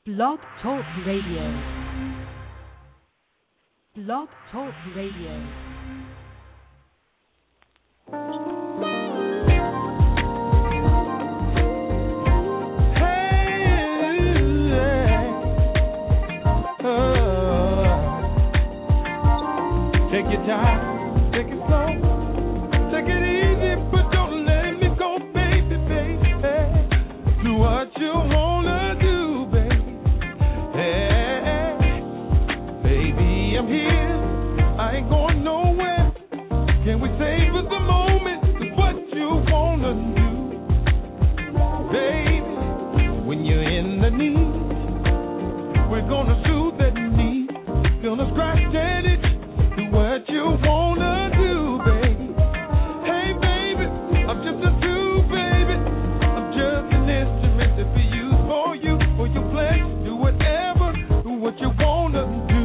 Blog Talk Radio. Blog Talk Radio. Take your time, take it slow, take it easy, but don't let me go, baby, baby. Do what you wanna do, baby. Hey, baby, I'm here, I ain't going nowhere. Can we savor the moment? It's what you wanna do, baby. When you're in the need, we're gonna soothe that need. Gonna scratch that itch. What you wanna do, baby? Hey, baby, I'm just a tool, baby. I'm just an instrument to be used for your pleasure. Do whatever, do what you wanna do.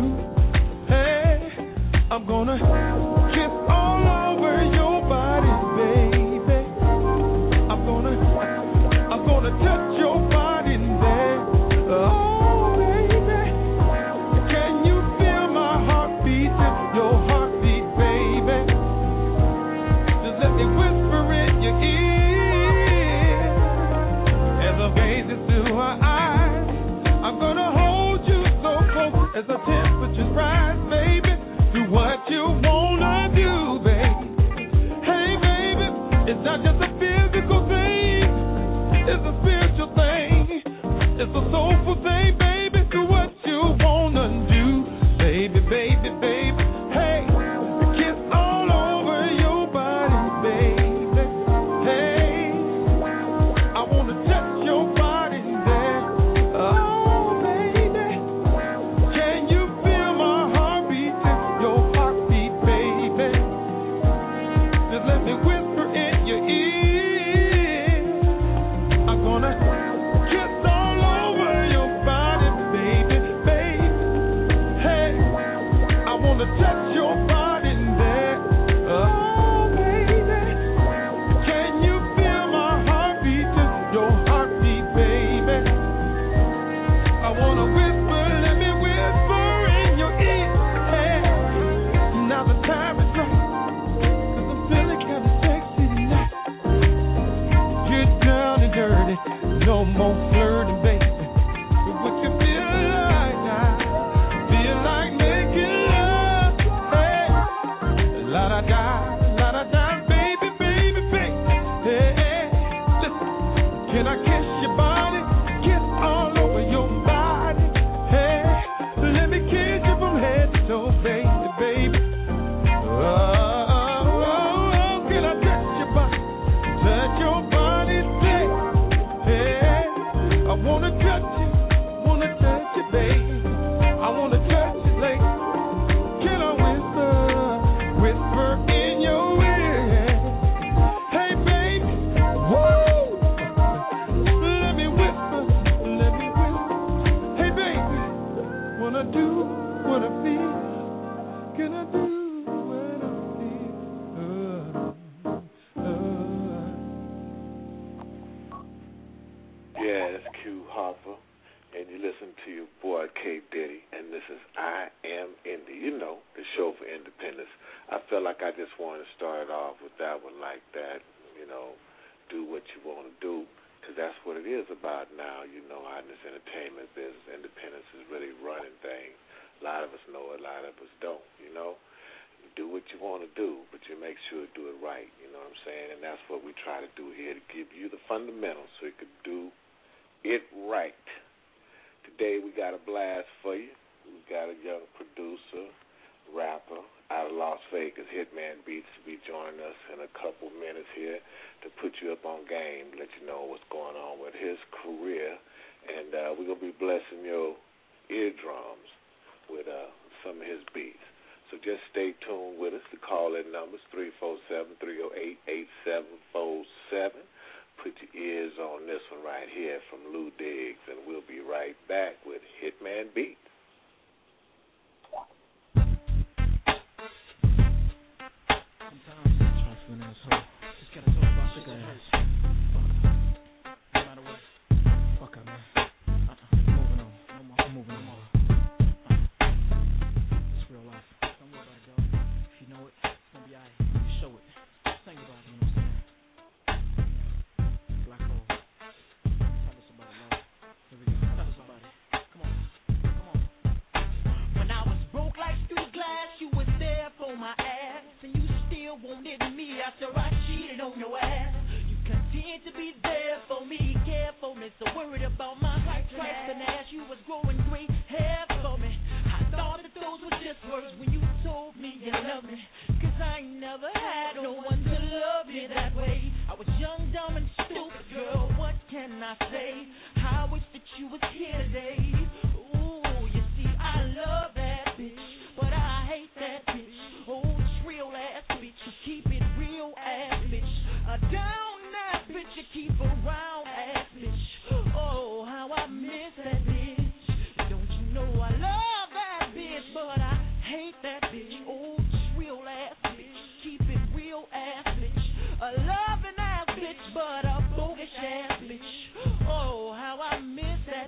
Hey, I'm gonna kiss all over your body, baby. I'm gonna touch your body there. Oh, baby, can you feel my heart beating? Your heartbeat, baby. Just let me whisper in your ear as I gaze into her eyes. I'm gonna hold you so close as the temperatures rise, baby. Do what you wanna do, baby. Hey, baby, it's not just a physical thing, it's a spiritual thing. It's a soulful thing, baby. Do what you wanna do, baby, baby, baby. Hey, kiss all over your body, baby. Hey, I wanna touch your body there. Oh, baby, can you feel my heart beating? Your heartbeat, baby. Just let me whisper in your ear. I'm gonna kiss all over your body, baby, baby. Hey, I wanna touch your body there. Oh, baby, can you feel my heart beating? Your heartbeat, baby. I wanna whisper, let me whisper in your ear. Hey, now the time is right, 'cause I'm feeling kinda sexy tonight. Get down and dirty, no more flirting, baby. What you feel like now? Feel like making love. Hey, la-da-da, baby, baby, baby. Hey, hey, listen, can I kiss your body? Kiss all over your body. Hey, let me kiss you from head to toe, baby, baby. Oh, can I touch your body? Touch your body, say, hey, I wanna touch you, baby. I wanna touch you, lady. Can I whisper in your ear? Hey, baby, woo! Let me whisper. Hey, baby, wanna do what I feel? Can I do what I feel? Yeah, it's Q Harper, and you listen to your boy K Diddy, and this is I Am Indie. You know, the show for independence. I felt like I just wanted to start off with that one like that. You know, do what you want to do, because that's what it is about now. You know, how in this entertainment business, independence is really running things. A lot of us know it, a lot of us don't. You know, you do what you want to do, but you make sure to do it right. You know what I'm saying? And that's what we try to do here, to give you the fundamentals so you can do it right. Today we got a blast for you. We got a young producer, rapper out of Las Vegas, Hitman Beats, to be joining us in a couple minutes here to put you up on game, let you know what's going on with his career. And we're going to be blessing your eardrums with some of his beats. So just stay tuned with us. The call-in number is 347-308-8747. Put your ears on this one right here from Lou Diggs, and we'll be right back with Hitman Beats. Sometimes I try to be an asshole. Just gotta talk about cigarettes. No matter what. Fuck up, man. Moving on. was growing gray hair for me. I thought that those were just words when you told me you loved me. Cause I ain't never had no one to love me that way. I was young, dumb, and stupid, girl, what can I say? I wish that you was here today. Ooh, you see, I love that bitch, but I hate that bitch. Oh, trill ass bitch, keep it real ass bitch. A down ass bitch, you keep around ass bitch. Oh, how I miss that bitch. Don't you know I love that bitch, but I hate that bitch. Oh, trill ass bitch, keep it real ass bitch. A loving ass bitch, but a bogus ass bitch. Oh, how I miss that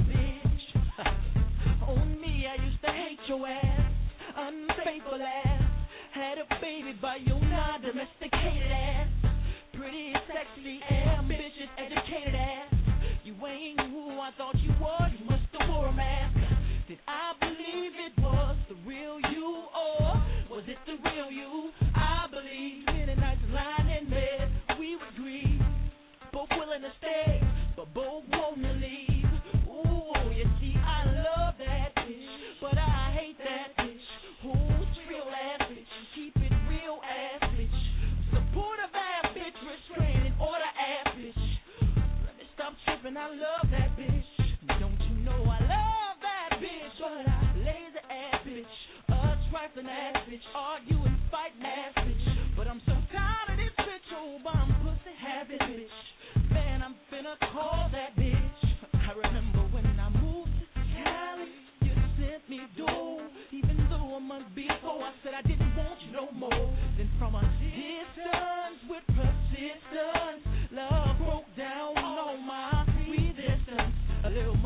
bitch. On me, I used to hate your ass, unfaithful ass. Had a baby by your non-domesticated ass. Pretty, sexy, ambitious, educated ass. You ain't who I thought you were, you must have wore a mask. Did I believe it was the real you, or was it the real you? I believe many nights lying in bed, we would grieve. Both willing to stay, but both want to leave. Ooh, you see, I love that bitch, but I hate that bitch. Ooh, real ass bitch, keep it real ass bitch. Supportive ass bitch, restraining order ass bitch. Let me stop tripping, I love that bitch. Don't you know I love that bitch, but I lazy ass bitch, trifling ass bitch, arguing, fighting ass bitch. But I'm so tired of this bitch, oh, I'm pussy having bitch. Man, I'm finna call that bitch. I remember when I moved to Cali, you sent me dough. Even though a month before I said I didn't want you no more. Then from a distance with persistence, love broke down on my resistance. A little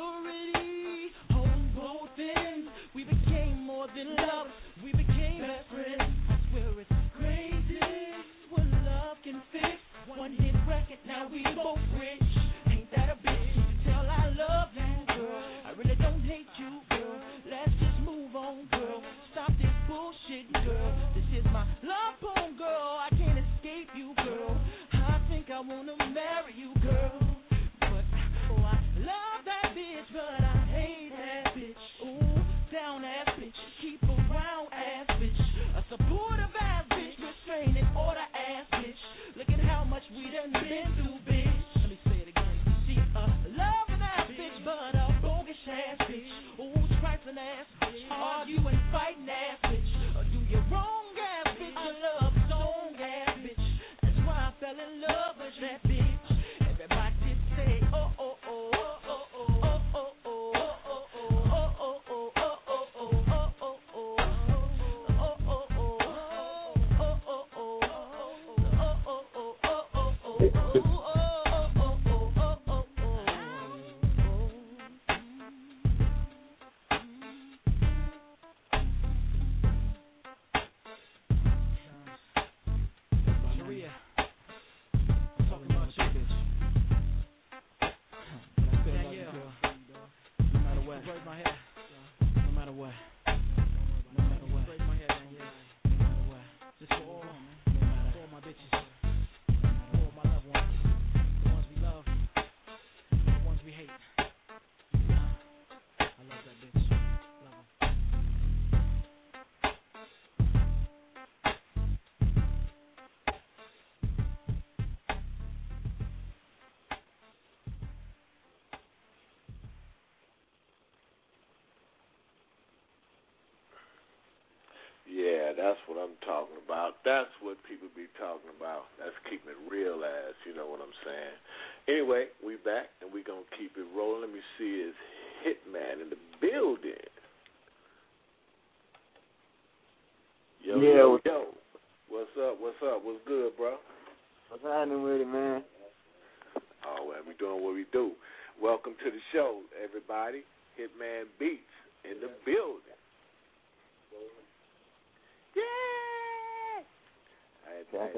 maturity on both ends. We became more than lovers, we became best friends. I swear it's crazy what love can fix. One hit record, now we both rich. Ain't that a bitch? Tell I love you, girl. I really don't hate you, girl. Let's just move on, girl. Stop this bullshit, girl. This is my love poem, girl. I can't escape you, girl. I think I wanna marry you, girl. But oh, I love that bitch, but I hate that bitch. Ooh, down ass bitch, keep around ass bitch. A supportive ass bitch, restraining order ass bitch. Look at how much we done been through, bitch. Let me say it again. She a loving ass bitch, but a bogus ass bitch. Ooh, trifling ass bitch, arguing, fighting ass bitch. Do you wrong ass bitch, a love song ass bitch. That's why I fell in love with that bitch. Everybody say, oh, oh, oh, oh, oh, oh, oh, oh, oh, oh, oh, oh, oh, oh, oh. Yeah, that's what I'm talking about. That's what people be talking about. That's keeping it real ass, you know what I'm saying? Anyway, we back, and we going to keep it rolling. Let me see, is Hitman in the building? Yo, yeah, yo. What's up? What's good, bro? What's happening with it, man? Oh, man, we doing what we do. Welcome to the show, everybody. Hitman Beats in the building. Yeah! I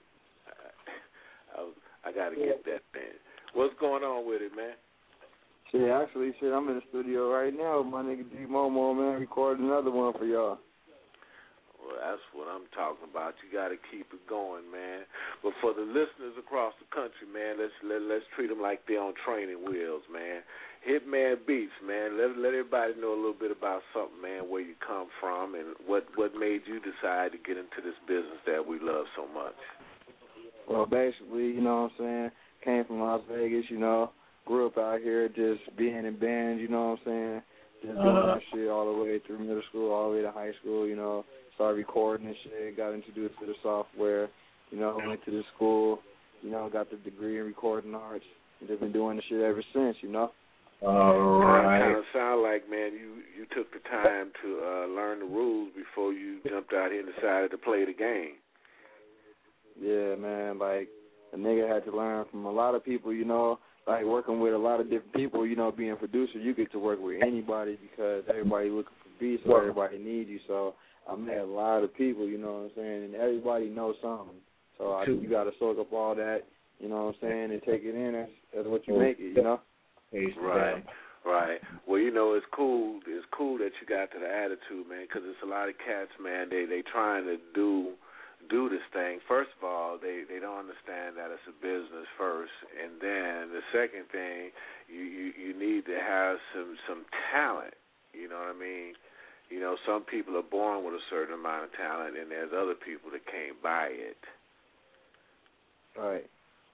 got to get that, man. What's going on with it, man? Shit, I'm in the studio right now with my nigga G Momo, man, recording another one for y'all. Well, That's what I'm talking about. You got to keep it going, man. But for the listeners across the country, man, let's treat them like they're on training wheels, man. Hitman Beats, man. Let everybody know a little bit about something, man, where you come from and what made you decide to get into this business that we love so much. Well, basically, you know what I'm saying, came from Las Vegas, you know, grew up out here just being in bands, you know what I'm saying, just doing that shit all the way through middle school, all the way to high school, you know, started recording and shit, got introduced to the software, you know, went to the school, you know, got the degree in recording arts, and just been doing the shit ever since, you know. All right. Kind of sound like, man, you took the time to learn the rules before you jumped out here and decided to play the game. Yeah, man, like, a nigga had to learn from a lot of people, you know, like working with a lot of different people, you know, being a producer, you get to work with anybody because everybody looking for beats, so everybody needs you. So I met a lot of people, you know what I'm saying, and everybody knows something. So you got to soak up all that, you know what I'm saying, and take it in as what you make it, you know. Right. Right. Well, you know, it's cool. It's cool that you got to the attitude, man, because it's a lot of cats, man. They trying to do this thing. First of all, they don't understand that it's a business first, and then the second thing, you need to have some talent. You know what I mean? You know, some people are born with a certain amount of talent, and there's other people that can't buy it. Right.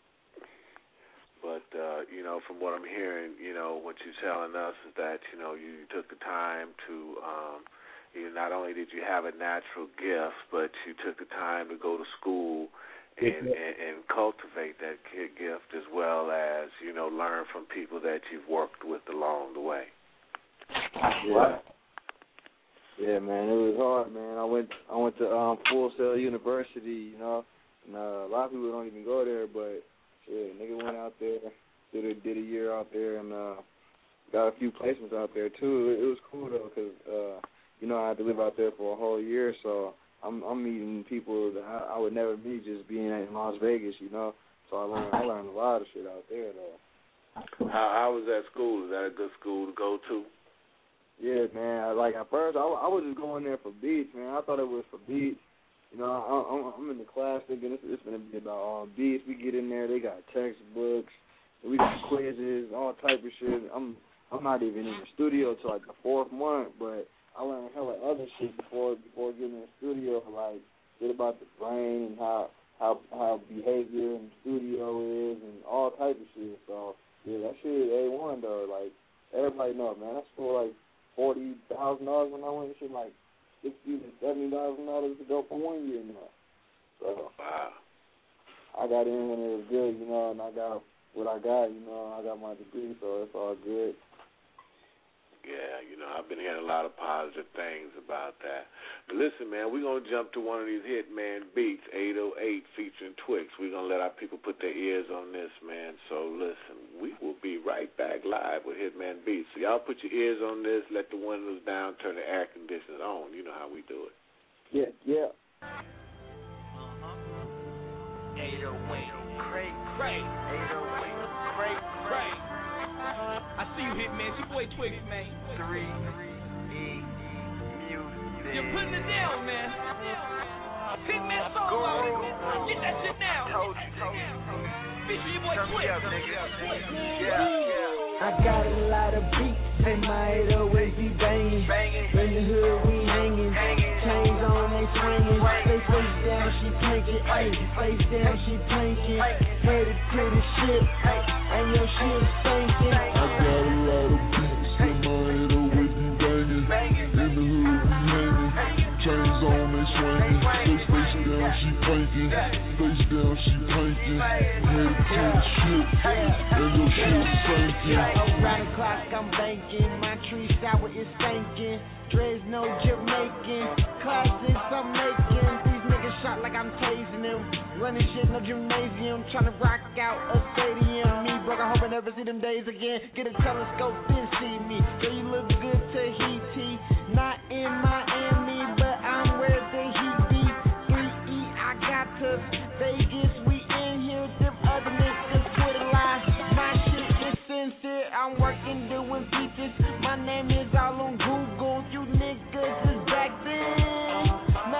But, you know, from what I'm hearing, you know, what you're telling us is that, you know, you took the time to, not only did you have a natural gift, but you took the time to go to school and cultivate that gift as well as, you know, learn from people that you've worked with along the way. Yeah. Yeah, man, it was hard, man. I went to Full Sail University, you know, and a lot of people don't even go there, but yeah, nigga went out there, did a year out there, and got a few placements out there too. It was cool though, cause you know I had to live out there for a whole year, so I'm meeting people that I would never meet just being in Las Vegas, you know. So I learned a lot of shit out there though. How was that school? Is that a good school to go to? Yeah, man. Like at first, I was just going there for beats, man. I thought it was for beats. You know, I'm in the class thinking it's going to be about beats. We get in there, they got textbooks, we got quizzes, all type of shit. I'm not even in the studio till like the fourth month, but I learned hella other shit before getting in the studio, like shit about the brain and how behavior in the studio is and all type of shit. So yeah, that shit is A1 though. Like everybody knows, man. That's for like $40,000 when I went. Shit like $60,000 to $70,000 to go for 1 year now. So wow. I got in when it was good, you know, and I got what I got, you know. I got my degree, so it's all good. Yeah, you know, I've been hearing a lot of positive things about that. But listen, man, we're going to jump to one of these Hitman Beats, 808 featuring Twix. We're going to let our people put their ears on this, man. So listen, we will be right back live with Hitman Beats. So y'all put your ears on this, let the windows down, turn the air conditioners on. You know how we do it. Yeah, yeah. 808, Craig, 808, Craig. I see you, Hitman. It's your boy Twix, man. 3E Music. You're putting it down, man. Hitman song, get that shit down. Told you. Feature your boy Twix. Yeah. I got a lot of beats in my 808 be banging. In the hood we hanging. Chains on they swinging. They face down she planking. Face down she planking. Headed to the ship. And your shit stinking. I got a lot of beats in my 808 be banging. In the hood we hanging. Chains on they swinging. They face down she planking. Face down she planking. Headed to the ship. And your shit stinking. Around the clock I'm banking. My tree sour is stinking. Dreads no Jamaican. Classics I'm making. These niggas shot like I'm tasing them. Running shit no gymnasium. Tryna rock out a stadium. Me broke, I hope I never see them days again. Get a telescope then see me. Girl you look good Tahiti. Not in Miami but I'm where the heat be. 3E I got to Vegas. We in here. Them other niggas would lie. My shit is sincere. I'm working doing features. My name is all on Google. You niggas is back then.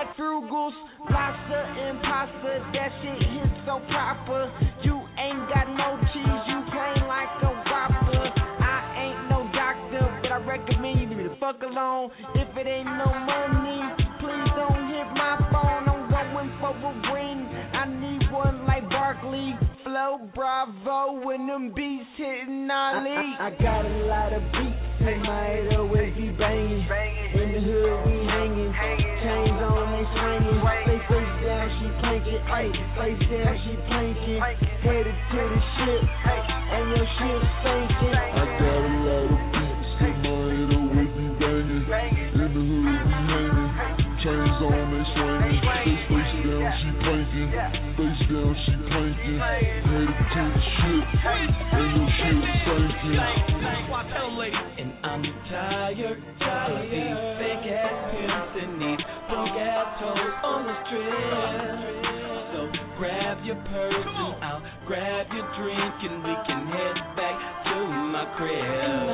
like frugals, lobster and pasta. That shit hits so proper. You ain't got no cheese, you plain like a whopper. I ain't no doctor, but I recommend you leave me the fuck alone. If it ain't no money, please don't hit my phone. I'm going for a ring. I need one like Barkley. Flow Bravo when them beats hitting Ollie. I got a lot of beats in my 808 be banging. In the hood we hanging. Chains on they swinging. They face down she planking. Face down she planking. Headed to the ship and your ship sinking. I got a lot of beats in my 808 be banging. In the hood we hanging. Chains on they swinging. Face down she planking. Face down she planking. Headed to the ship and your ship sinking. And I'm tired of these fake ass pimps and these broke ass toes on the strip. So grab your purse and I'll grab your drink and we can head back to my crib.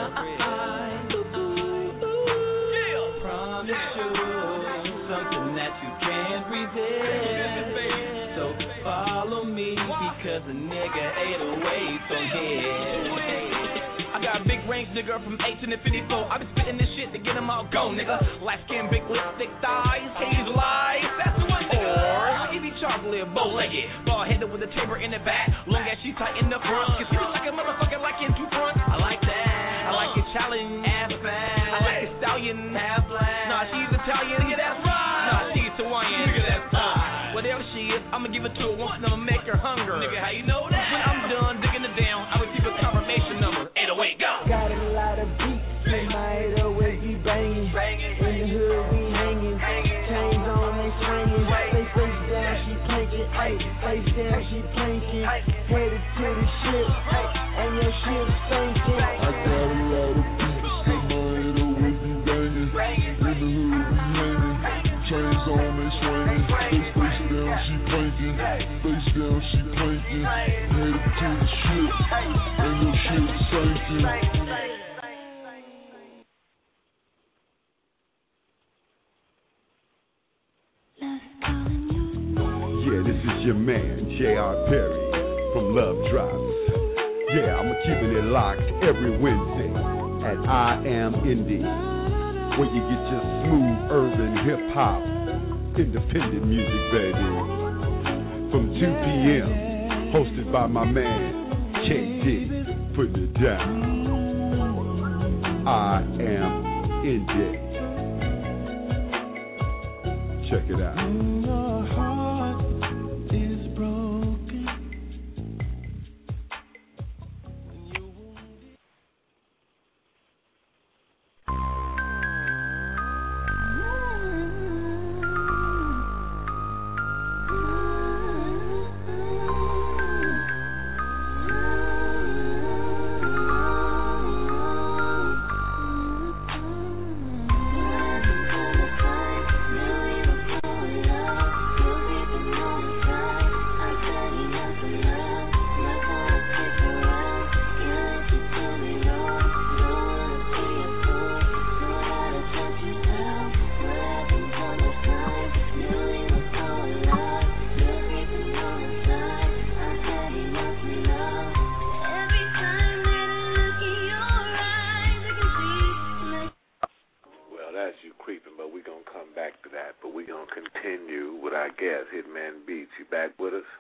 Promise you something that you can't resist. So follow me because a nigga 808's on here. I got a big range, nigga, from 8 to infinity 4. I been spitting this shit to get them all go, nigga. Light skin, big lips, thick thighs, cage lights, that's the one, nigga. Or I give you chocolate, bow-legged, bald-headed with a taper in the back, long as she tight in the front. Cause she look like a motherfucker like in two fronts. I like that. I like it challenge, ass fast. I like it stallion, half black. Nah, she's Italian, nigga, that's right. Nah, she's Hawaiian, nigga, that's fine. Whatever she is, I'ma give it to her once and I'ma make her hunger. Nigga, how you know that? When I'm done digging it down, I receive a confirmation number. 808, go! Got a lot of beats in my 808 be banging. In the hood we hanging. Chains on they swinging. They face down she planking. Face down she planking. Headed to the ship and your ship sinking. I got a lot of beats in my 808 be banging. In the hood we hanging. Chains on they swinging. Face down she planking. Face down she planking. Headed to the ship and your ship sinking. Yeah, this is your man, J.R. Perry, from Love Drops. Yeah, I'm keeping it locked every Wednesday at I Am Indie, where you get your smooth urban hip-hop, independent music, baby. From 2 p.m., hosted by my man, KD, putting it down. I Am Indie. Check it out. Hitman Beats, you back with us?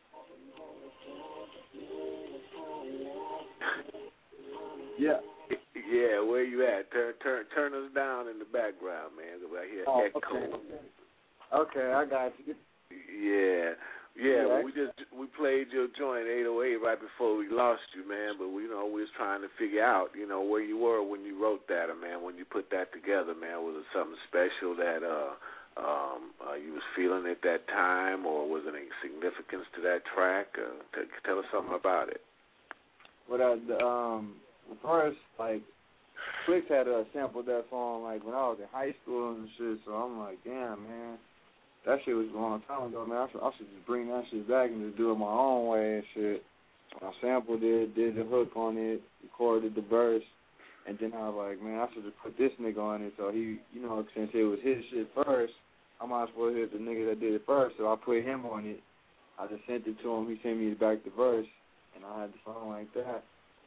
Yeah. Yeah, where you at? Turn us down in the background, man. I hear echo. Okay, I got you. Yeah. Well, we played your joint 808 right before we lost you, man. But we was trying to figure out, where you were when you wrote that, man. When you put that together, man, was it something special that you was feeling at that time, or was there any significance to that track? Tell us something about it. Well, first, Flicks had sampled that song when I was in high school and shit. So I'm like, damn, man, that shit was a long time ago, man. I should just bring that shit back and just do it my own way and shit. I sampled it, did the hook on it, recorded the verse, and then I was like, man, I should just put this nigga on it. So he, since it was his shit first, I might as well hit the nigga that did it first, so I put him on it. I just sent it to him. He sent me back the verse, and I had the song like that.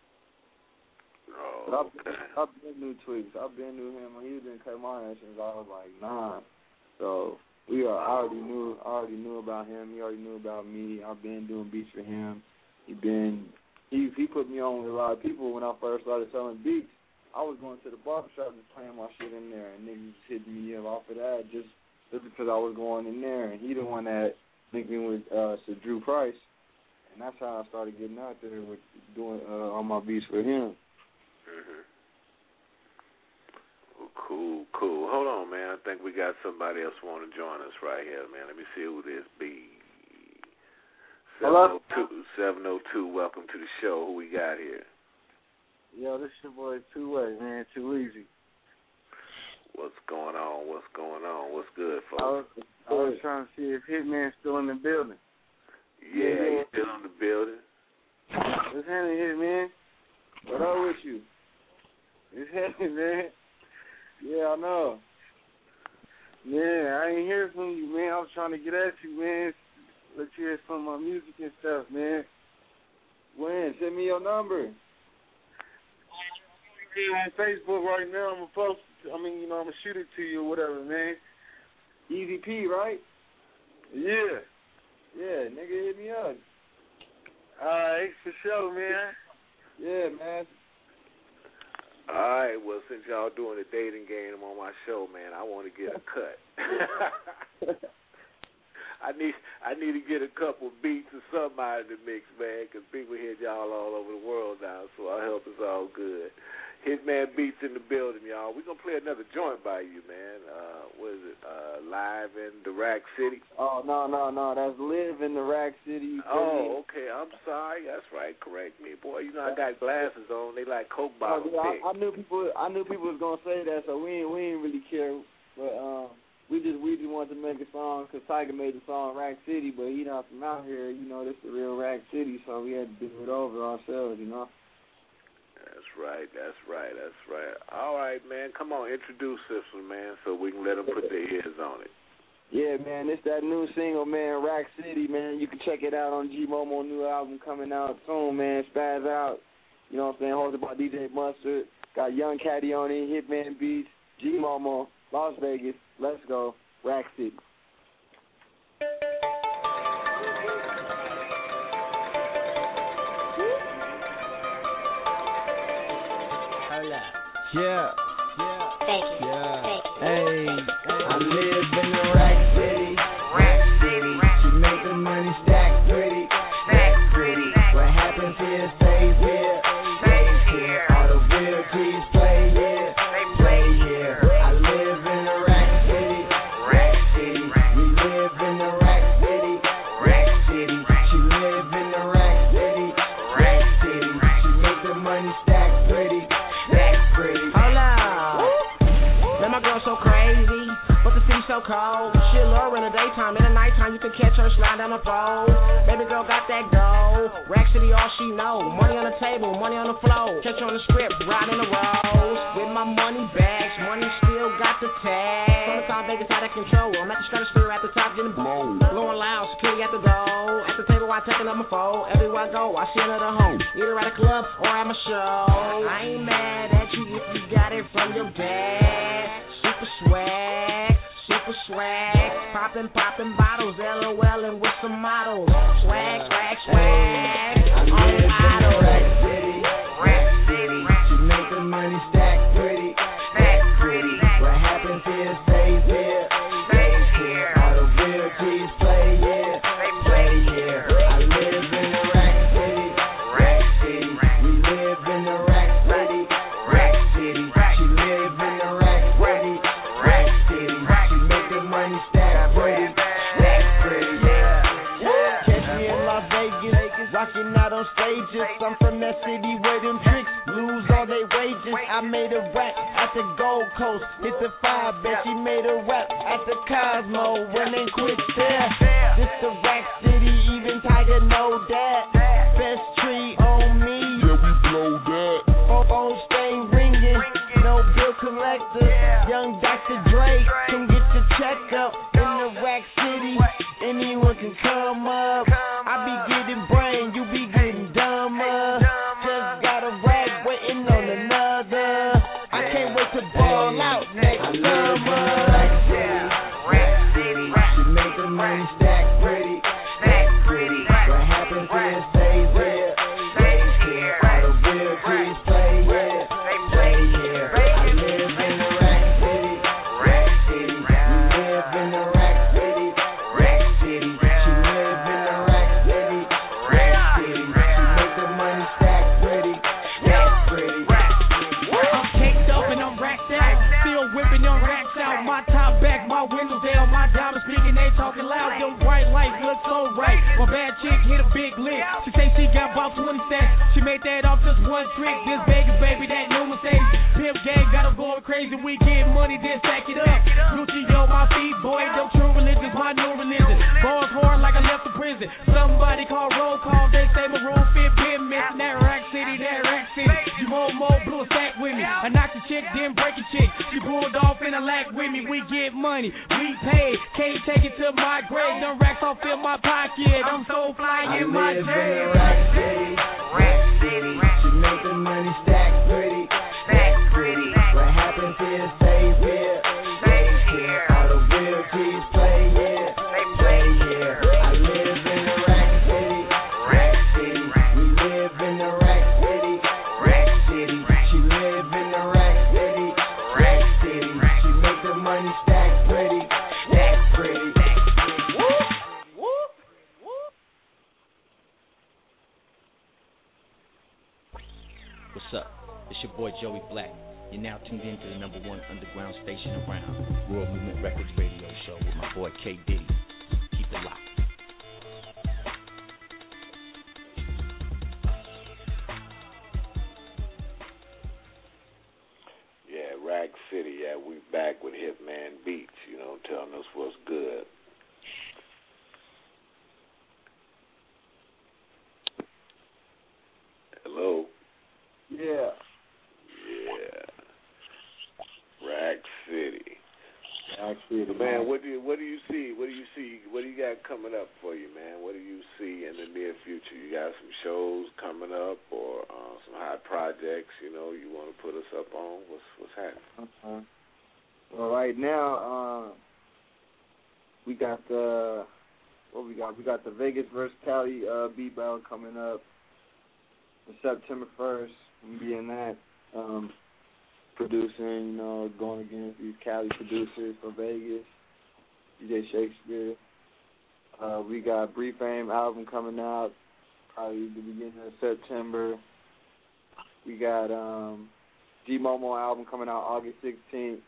Oh, but I've been new Tweaks. I've been new him. He's been cutting my hair since I was like 9. So I already knew about him. He already knew about me. I've been doing beats for him. He put me on with a lot of people when I first started selling beats. I was going to the barbershop and playing my shit in there, and niggas just hitting me up off of that just because I was going in there. And he the one that linked me with Sir Drew Price, and that's how I started getting out there with doing all my beats for him. Mm-hmm. Well, cool. Hold on, man. I think we got somebody else want to join us right here, man. Let me see who this be. 702, welcome to the show. Who we got here? Yo, this your boy Two Way, man. Too Easy. What's going on? What's good, folks? I was trying to see if Hitman's still in the building. Yeah, he's still in the building. What's happening, Hitman? What up with you? It's happening, man. Yeah, I know. Man, I ain't hear from you, man. I was trying to get at you, man. Let you hear some of my music and stuff, man. When? Send me your number. On Facebook right now. I'm gonna shoot it to you or whatever, man. Easy P, right? Yeah. Yeah, nigga, hit me up. Alright, for sure, man. Yeah, man. All right, well, since y'all doing a dating game on my show, man, I want to get a cut. I need to get a couple beats or something out of the mix, man, because people hear y'all all over the world now, so I hope it's all good. Hitman Beats in the building, y'all. We're going to play another joint by you, man. What is it, Live in the Rack City? Oh, no. That's Live in the Rack City. Oh, okay. I'm sorry. That's right. Correct me. Boy, you know I got glasses on. They like Coke bottles. I knew people was going to say that, so we ain't really care. But we just wanted to make a song because Tiger made the song Rack City, but he not from out here. You know, this is the real Rack City, so we had to do it over ourselves, you know. That's right. All right, man. Come on, introduce this one, man, so we can let them put their ears on it. Yeah, man, it's that new single, man, Rack City, man. You can check it out on G Momo, new album coming out soon, man. Spaz Out. You know what I'm saying? Hosted by DJ Mustard. Got Young Caddy on it, Hitman Beats, G Momo, Las Vegas. Let's go. Rack City. Yeah. Thank you. Yeah. Hey, I live in the Rack City. Rack City. She make the money stack pretty. Stack pretty. What happens here stays here. Stays here. All the real G's play here. They play here. I live in the Rack City. Rack City. We live in the Rack City. Rack City. She live in the Rack City. Rack City. She make the money stack pretty. Hold up. Man, my girl so crazy, but the city's so cold. She love in the daytime, in the nighttime you can catch her slide down the pole. Baby girl got that dough. Rack City all she know. Money on the table, money on the floor. Catch her on the strip, riding the roads. With my money bags, money still got the tag. Summertime Vegas out of control. I'm at the stratosphere at the top getting blown. Blowing loud, security at the door. At the table I taking up my phone. Everywhere I go, I see another home. Either at a club or at my show. I ain't mad at you if you got it from your dad. Super swag. Poppin' bottles, LOL and with some models. Swag. I'm out of Rack City. She make the money stack pretty. What happens here stays here. All the real G's play here. They play here. I live in the Rack City. We live in the Rack City. She live in the Rack City. She make the money stack pretty. Catch me in Las Vegas, rocking out on stages. I'm from that city where them tricks lose all their wages. I made a rap at the Gold Coast, hit the 5, bet she made a rap at the Cosmo when they quit there. This the Rack City, even Tiger know that. Best tree on me, Yeah, we blow that. phone stay ringing, no bill collector. Young Dr. Dre, come get your checkup in come up. I be getting brain, you be getting dumber. Just got a rag waiting on another. I can't wait to ball out next summer. Rack City, She make the money stack pretty. What happens here stays here. All the real G's play here. I live in the Rack City. We live in the Rack City. She live in the Rack City. She make the money stack pretty. I'm caked up and I'm racked out. Still whipping them racks out. My top back, my windows down. My diamonds speaking, they talking loud. Them bright lights look so right. My bad chick hit a big lick. She say she got about 20 stacks. She made that off just one trick. This Vegas baby, that new Mercedes. Pimp gang got her going crazy. We get money, then stack it up. Gucci on my feet, boy. Them true religions, my new religion. Balls hard like I left the prison. Somebody call roll call. They say my room fit been missing. That Rack City. You more blew a sack with me. I knocked a chick, then break a chick. She pulled off in a lack with me. We get money, we pay. Can't take it to my grave. Them racks all fill my pocket. I'm so fly in my I live in the dream. Rack City. She make the money stack pretty. What happens here stays here. All the real G's play here. I live in the Rack City. We live in the Rack City. She live in the Rack City. She make the money stack pretty. What's up? It's your boy Joey Black. You're now tuned in to the #1 underground station around, World Movement Records radio show with my boy K Diddy. Keep it locked. Yeah, Rack City. Yeah, we back with Hitman Beats. You know, telling us what's good. Hello. Yeah. Rack City. Man, what do you see? What do you got coming up for you, man? What do you see in the near future? You got some shows coming up, or some hot projects? You know, you want to put us up on? What's happening? Well, right now, we got the We got the Vegas vs. Cali beat battle coming up on September 1st. We'll be in that. Producing, going against these Cali producers for Vegas, DJ Shakespeare. We got Brief Fame album coming out probably the beginning of September. We got G Momo album coming out August 16th.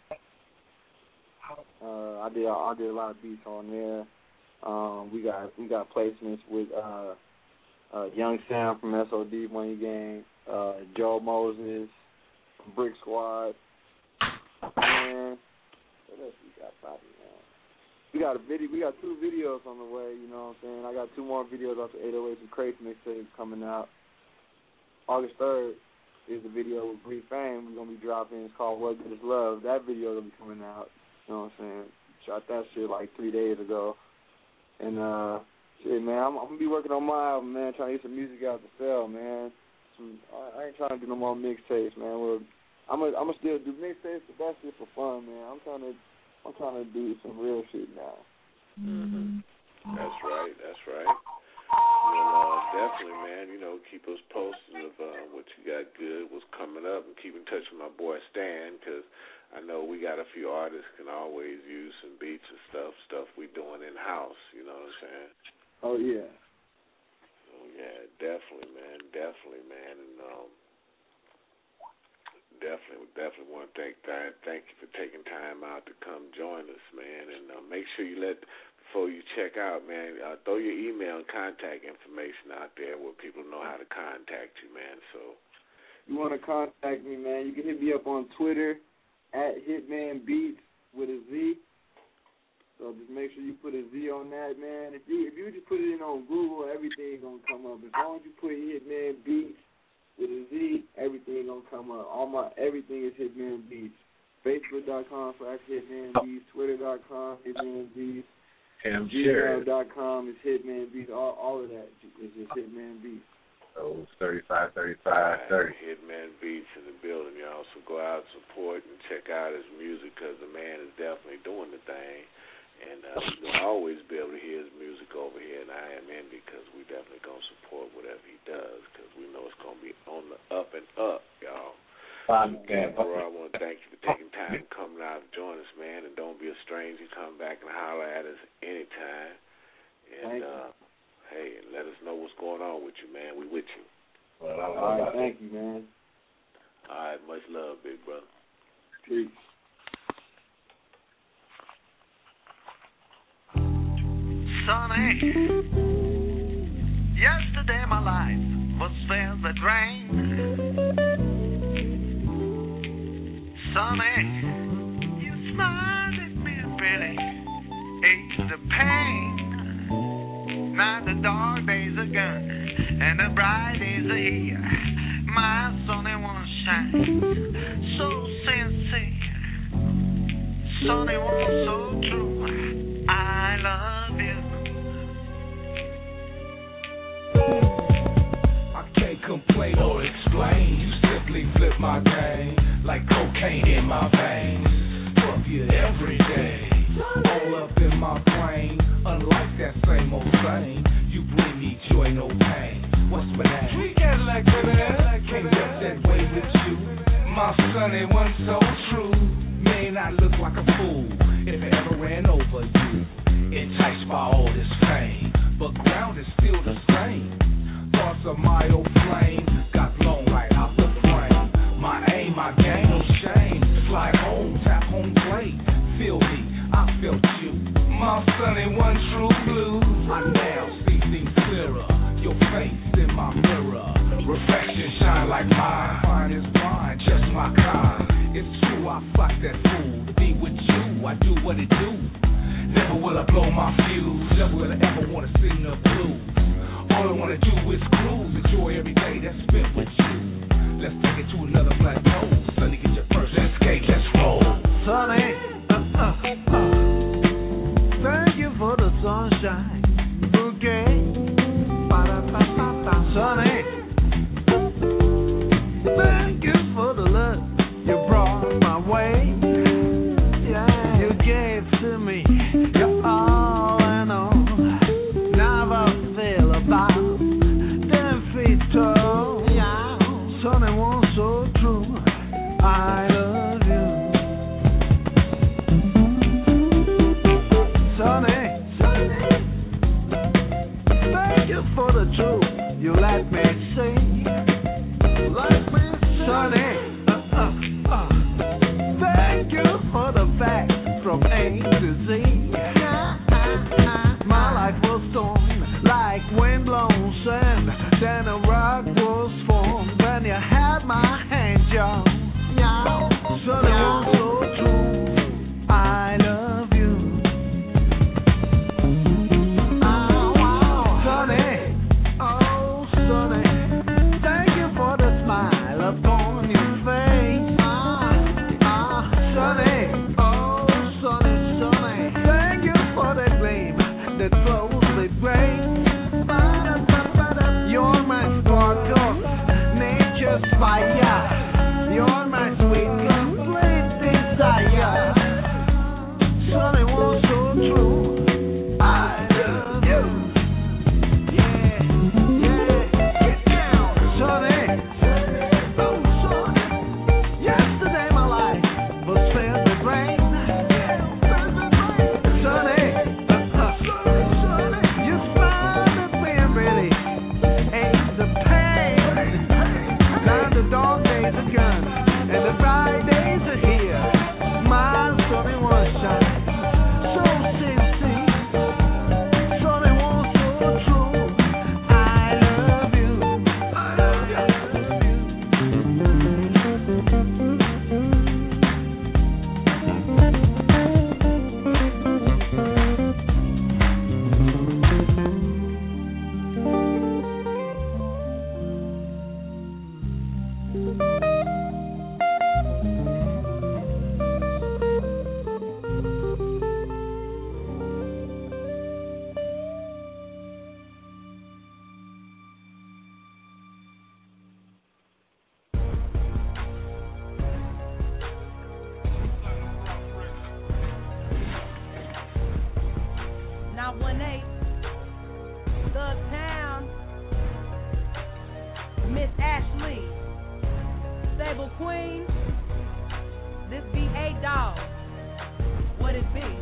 I did a lot of beats on there. We got placements with Young Sam from SOD Money Gang, Joe Moses, Brick Squad, and what else we got, Bobby, man? We got 2 videos on the way, you know what I'm saying? I got 2 more videos off the 808s and Crazy mixtape coming out. August 3rd is the video with Brief Fame we're going to be dropping. It's called What Good Is Love. That video will be coming out, you know what I'm saying? Shot that shit like 3 days ago. And, shit, man, I'm going to be working on my album, man, trying to get some music out to sell, man. I ain't trying to do no more mixtapes, man. Well, I'm gonna still do mixtapes, but that's just for fun, man. I'm trying to do some real shit now. Mm-hmm. That's right. Definitely, man. Keep us posted of what you got good, what's coming up, and keep in touch with my boy Stan, because I know we got a few artists can always use some beats and stuff we doing in house. You know what I'm saying? Oh yeah. Yeah, definitely, man, and definitely want to thank you for taking time out to come join us, man, and make sure before you check out, man, throw your email and contact information out there where people know how to contact you, man. So, you want to contact me, man? You can hit me up on Twitter at Hitman Beats with a Z. So just make sure you put a Z on that, man. If you just put it in on Google, everything's gonna come up. As long as you put Hitman Beats with a Z, everything gonna come up. Everything is Hitman Beats. Facebook.com/Hitman Beats, Twitter.com Hitman Beats, Gmail.com is Hitman Beats. All of that is just Hitman Beats. So 353530. Hitman Beats in the building, y'all. So go out, support, and check out his music because the man is definitely doing the thing. And you'll always be able to hear his music over here in I Am Indie because we definitely going to support whatever he does because we know it's going to be on the up and up, y'all. Again, bro, I want to thank you for taking time and coming out and join us, man. And don't be a stranger. Come back and holler at us anytime. And, hey, and let us know what's going on with you, man. We with you. Well, all right, thank you, man. All right, much love, big brother. Peace. Sonny, yesterday my life was filled with rain. Sonny, you smiled at me pretty, eased the pain. Now the dark days are gone and the bright days are here. My Sonny won't shine so sincere. Sonny won't so true. I love you. I can't complain or explain. You simply flip my game like cocaine in my veins. Fuck you every day. All up in my brain. Unlike that same old thing, you bring me joy, no pain. What's my name? We can't like that. Can't get that way with you. My son, it wasn't so true. Man, I look like a fool if I ever ran over you. Enticed by all this fame, but ground is still the same. Thoughts of my old flame got blown right out the frame. My aim, my game, no shame. Slide home, tap home plate. Feel me, I felt you. My son ain't one true blue. I now see things clearer. Your face in my mirror. Reflection shine like mine. Fine as wine, just my kind. It's true, I fuck that fool. To be with you, I do what it do. Never will I blow my fuse. Never will I ever want to sing the blues. All I want to do is cruise. Enjoy every day that's spent with you. Let's take it to another plateau. Sonny, get your first. Let's skate, let's roll. Sonny, thank you for the sunshine. Bouquet. Sonny, thank you for the love you brought my way. Yeah, you gave to me your all and all. Now I feel about 10 feet tall. Yeah, Sonny was so true. I love you. Sonny, thank you for the truth you let me see. Sonny, thank you for the facts from A to Z. My life was torn like wind-blown sand. Then a rock was formed when you had my hand, y'all. Sonny was so true. I love you. Sonny, oh Sonny, thank you for the smile upon your face. Sonny, oh 518 Thug Town. Miss Ashley, Stable Queen. This be A-Dog. What it be?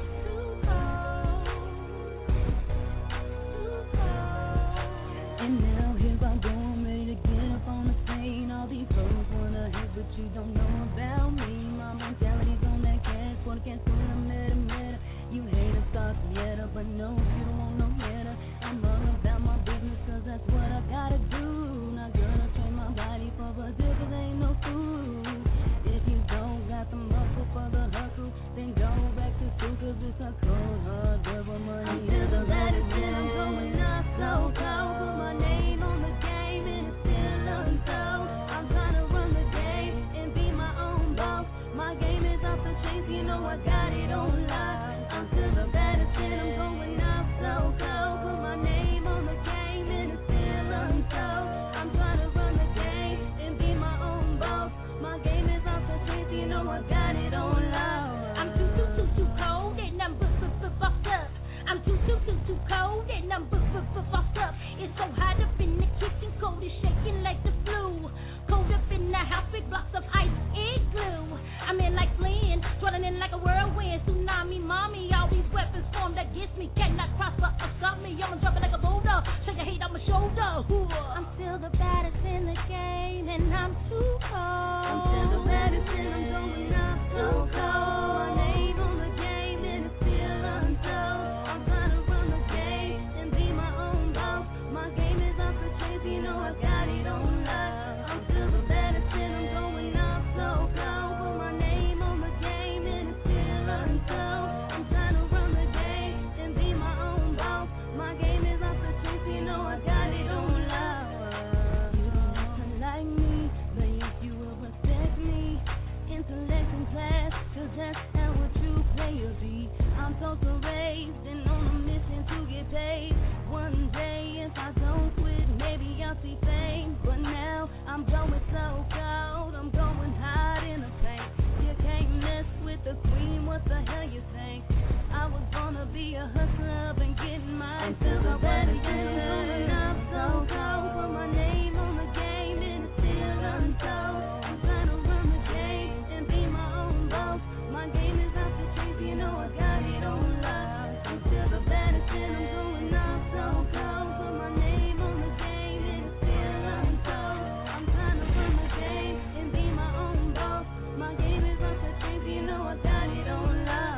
And now here I go, I'm ready to get up on the scene. All these folks wanna hate, but you don't know about me. My mentality's on that cash, for the cash, I'm meta. You hate a start to get up, but no, you don't want no better. I'm all about my business, cause that's what I gotta do. Not gonna train my body for a deal, cause ain't no food. If you don't got the muscle for the hustle, then go back to school, cause it's a cold, hard job of money. I'm still the baddest, and I'm going up so cold. Put my name on the game, and it's still untold. I'm trying to run the game and be my own boss. My game is off the chains, you know I got it on lock. I'm still the baddest, and I'm going up so cold. Put my name on the game, and it's still untold. I'm trying to run the game and be my own boss. My game is off the chains, you know I got it on lock. I'm too cold, and I'm bossed up. I'm too cold, and I'm bossed up. It's so hot up in the kitchen, cold is shaking like the flu. Cold up in the house, big blocks of ice igloo. I'm in like Flynn, swirling in like a whirlwind. Tsunami, mommy, all these weapons formed against me cannot prosper or stop me. I'm jumping like a boulder, shake your hate on my shoulder. I'm still the baddest in the game, and I'm too cold. I'm still the baddest, and I'm going up so cold. My name on the game, and it's still untold. I'm trying to run the game and be my own boss. My game is off the chains, you know I got it on lock. I'm still the baddest, and I'm going up so cold. Put my name on the game, and it's still untold. I'm trying to run the game and be my own boss. My game is off the chains, you know I got it on lock. You don't have to like me, but if you will respect me, intellect and class, cause that's how a true player be. I'm social raised and on a mission to get paid. One day if I don't quit, maybe I'll see fame. But now I'm going so cold, I'm going hot in the paint. You can't mess with the queen, what the hell you think? I was gonna be a hustler and getting mine. Until the better I'm going up so cold. Put my name on the game and it's still untold. I'm trying to run the game and be my own boss. My game is off the chains, you know I got it on lock. I'm still the baddest, and I'm going up so cold. Put my name on the game and it's still untold. I'm trying to run the game and be my own boss. My game is off the chains, you know I got it on lock.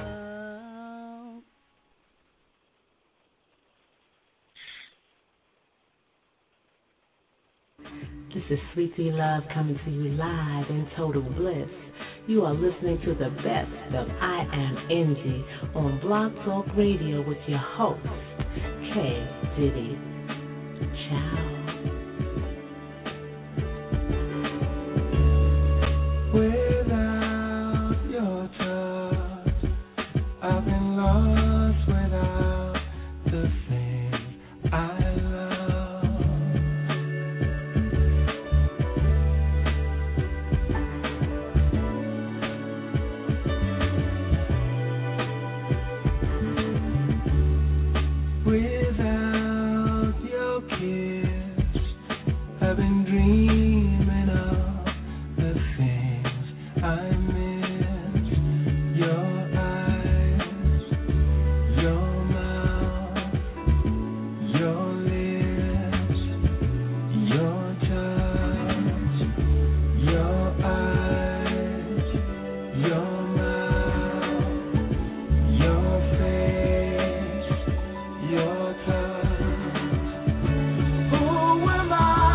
This is Sweet Tea Love coming to you live in total bliss. You are listening to the best of I Am Indie on Blog Talk Radio with your host, K. Diddy. Ciao. Without your touch, I've been lost without the thing I love. Without your kiss, I've been dreaming of the things I miss. Your eyes, your mouth, your lips, your touch. Your eyes, your mouth, your face, your touch. Who am I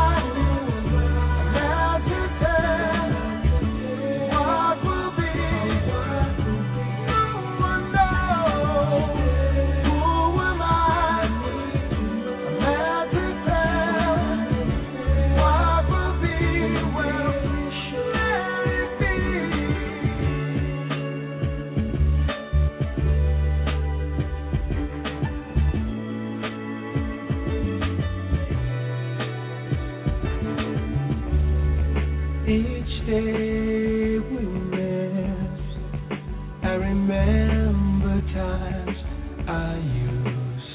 now to tell what will be? No one knows. Who am I now to tell what will be? Well, let it be. Each day we miss, I remember times I used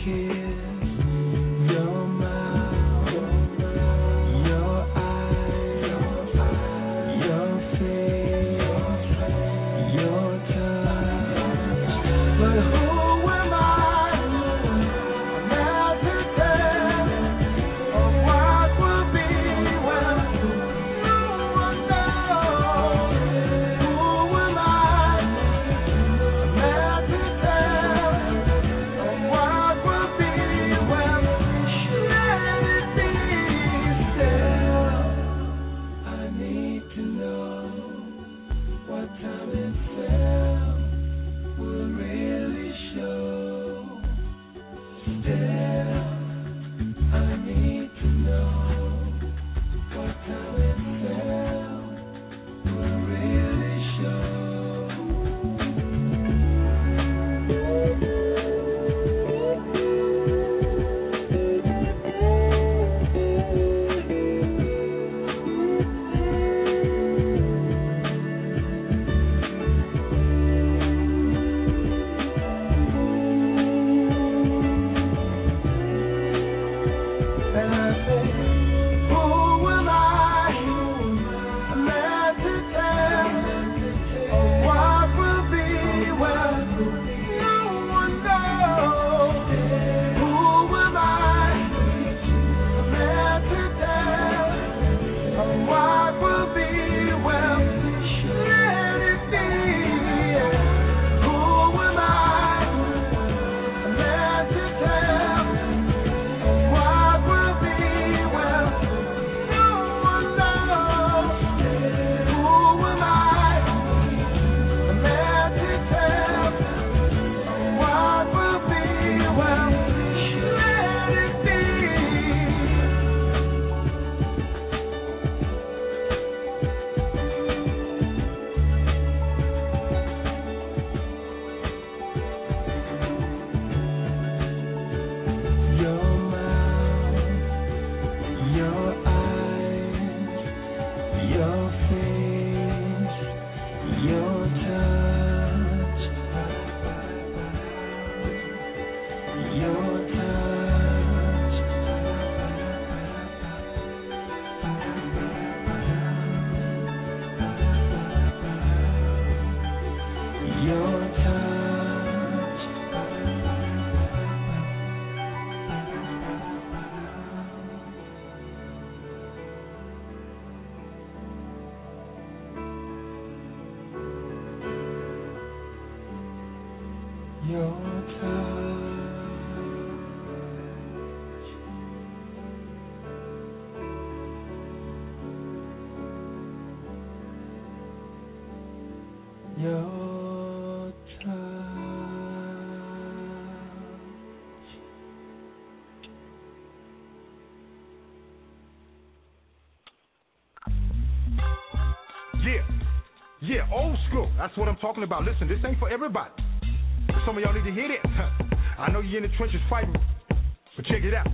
Yeah, old school. That's what I'm talking about. Listen, this ain't for everybody. Some of y'all need to hear this. I know you're in the trenches fighting, but check it out.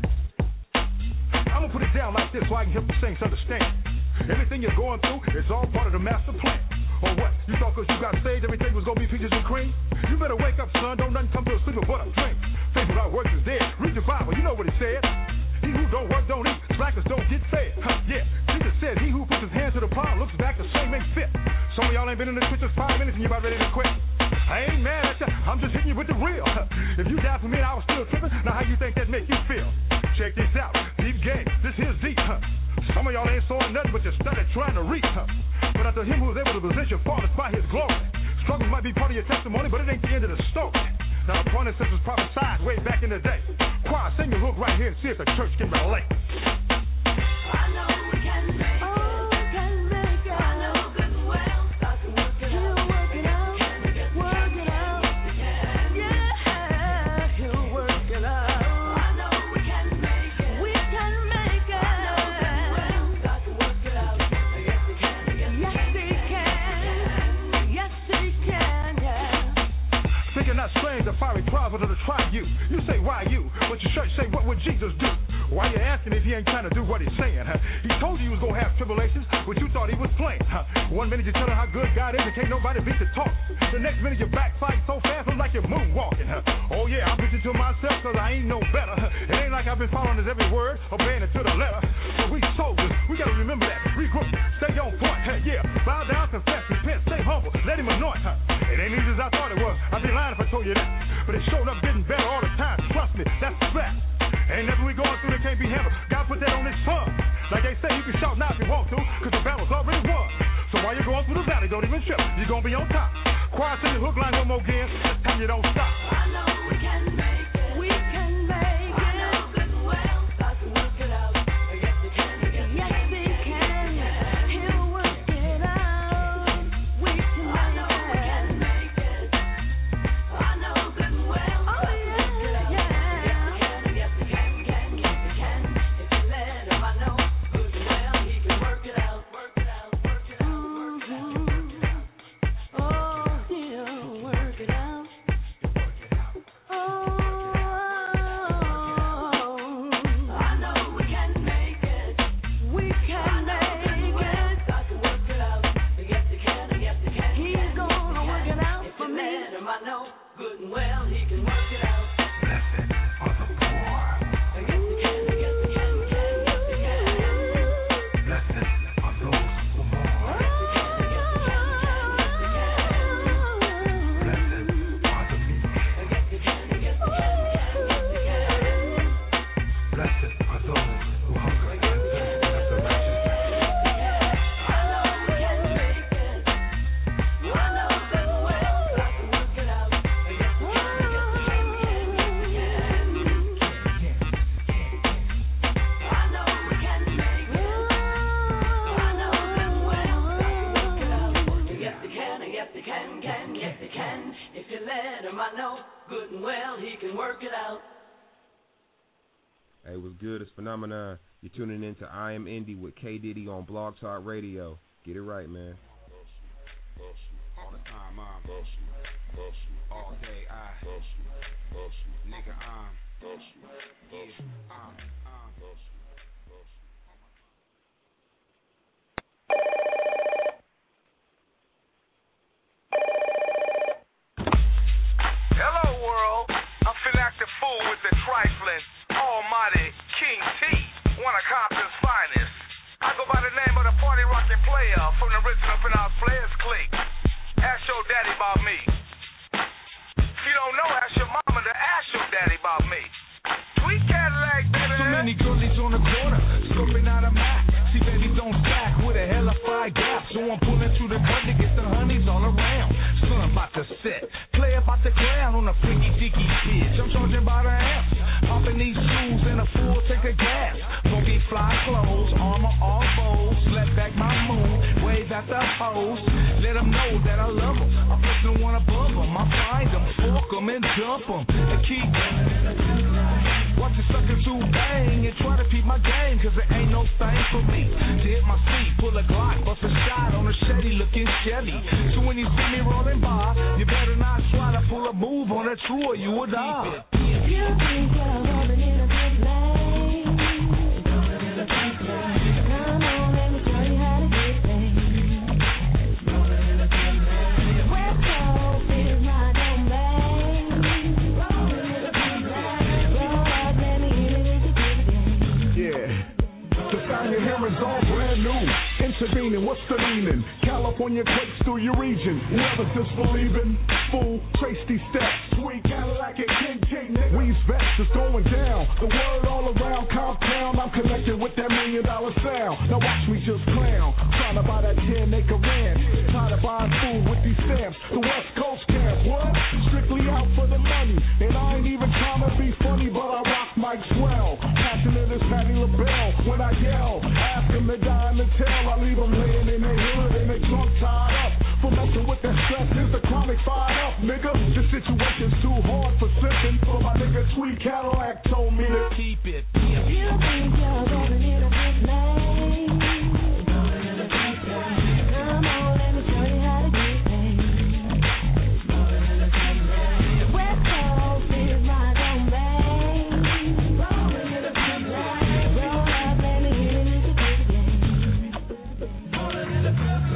I'm gonna put it down like this so I can help the saints understand. Everything you're going through is all part of the master plan. Or what? You thought because you got saved everything was gonna be peaches and cream? You better wake up, son. Don't nothing come to a sleeper but a dream. Faith without works is dead. Read the Bible. You know what it said. He who don't work don't eat. Slackers don't get fed. Yeah, Jesus said he who puts his hand to the plow looks back the same ain't fit. Some of y'all ain't been in the trenches 5 minutes and you're about ready to quit. I ain't mad at you. I'm just hitting you with the real. If you died for me and I was still tripping, now how you think that make you feel? Check this out. Deep game. This here's deep. Some of y'all ain't sawing nothing but you started trying to reach. But after him who was able to position fathers by his glory. Struggles might be part of your testimony, but it ain't the end of the story. Now the point is was prophesied way back in the day. Choir, sing your hook right here and see if the church can relate. I know we can make it. Oh, we can make it. I know good and well. Start to work it out. Work it out. Work it out. Yeah, he'll work it out. I know we can make it. We can make it. I know good and well. Start to work it out. Yes, he can. Yes, he can. Yes, he can. Yeah. Thinking not strange, the fiery trials are to try you. You say, why you? But your church say, what would Jesus do? Why you asking if he ain't trying to do what he's saying? He told you he was going to have tribulations, but you thought he was playing. 1 minute you tell him how good God is and can't nobody beat the talk. The next minute you backslide so fast, I'm like you're moonwalking. Oh yeah, I'm preaching to myself because I ain't no I've been following his every word, obeying it to the letter. So we soldiers, we gotta remember that. Regroup, stay on point. Hey, yeah, bow down, confess, repent, stay humble, let him anoint. It ain't easy as I thought it was. I'd be lying if I told you that. But it showed up getting better all the time. Trust me, that's the fact. Ain't nothing we going through that can't be handled. God put that on his tongue. Like they say, you can shout now if you want to, cause the battle's already won. So while you're going through the valley, don't even trip. You're gonna be on top. Choir sing the hook line one more again. This time you don't stop. I know we can make it. We can make it. I know good and well. God can work it out. Yes, He can. Yes, He can. He'll work it out. We can make it. I know we can make it. I know good and well. Oh, yeah. Yes, He can. Yes, He can. If you let Him, I know good and well. He can work it out. Work it out. Work it out. Work it out. Oh, He'll work it out. I know we can make it. We can make it. God can work it out. Yes, He can. Yes, He can. He's gonna work it out for me. Let Him, I know good and well. He can work it out. Blessed are the poor. Yes, He can. Yes, He can. Yes, He can. Blessed are those who mourn. Blessed are the meek. Blessed are those who hunger and thirst after righteousness. I know we can make it. I know good and well. God can work it out. Yes, He can. I know we can make it. I know good and well. God can work it out. Yes, He can. Yes, He can. Yes, He can. If you let Him, I know good and well. He can work it out. Hey, what's good? It's Phenomenon. You're tuning in to I Am Indie with K Diddy on Blog Talk Radio. Get it right, man. All the time, all day, nigga, Hello, world. I'm finna act a fool with the trifling, almighty King T, one of Compton's finest. I go by the name of the party rocking player from the original Finance Players Clique. Ask your daddy about me. If you don't know, ask your mama to ask your daddy about me. Sweet Cadillac, baby. So many girlies on the corner, scoping out a map. See babies don't stack with a hella fire gap. So I'm pulling through the gun to get the honeys all around. Son about to sit, play about the ground on a freaky dicky bitch. I'm charging by the amps, popping these shoes in a full tank of gas. Funky fly clothes, armor all bows, let back my moon, wave at the host. Let them know that I love them. I'm pushing one above them. I find them, fork them, and dump them. And keep watch the suckers who bang and try to peep my game, cause it ain't no thing for me to hit my seat, pull a Glock, bust a shot on a Chevy looking Chevy. So when you see me rolling by, you better not try to pull a move on a true or you will die. You think you're rolling in a good lane. Come on, let me show you how to get things. West Coast is my domain. Yeah, the sound you hear is all brand new. Intervening, what's the meaning? California quakes through your region. Whoever's disbelieving, fool, trace these steps. Sweet Cadillac and King King, Wee's vest is going down. The word all around Comptown, I'm connected with that $1 million sound. Now watch me just clown, trying to buy that 10-acre ranch. Tired of buying food with these stamps. The West Coast camp, what? Strictly out for the money. And I ain't even trying to be funny, but I rock Mike swell. Passionate as Patti LaBelle when I yell. Ask them to die in the tail, I leave them laying in their hood and they drunk tied up. For messing with that stress, is the chronic fired up, nigga. The situation's too hard for sipping. So my nigga Sweet Cadillac told me to keep it. You think you're rolling in a good lane. Come on, let me show you how to get things. West Coast is my domain. Roll up, let me hit it with the